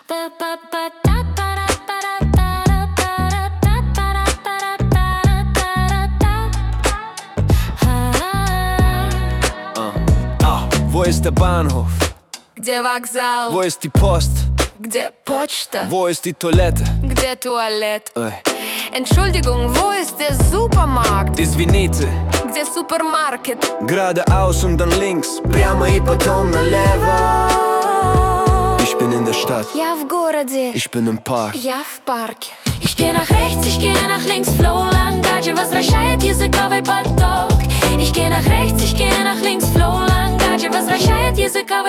Wo ist der Bahnhof? Где вокзал? Wo ist die Post? Где почта? Wo ist die Toilette? Где туалет? Ой. Entschuldigung, wo ist der Supermarkt? Извините. Где супермаркет? Geradeaus und dann links. Прямо и потом налево. Ich bin in der Stadt. Я в городе. Ich bin im Park. Я в парке. Ich geh nach rechts, ich geh nach links. Flow Langadzie возвращает языковой поток. Ich geh nach rechts, ich geh nach links. Flow Langadzie возвращает языковой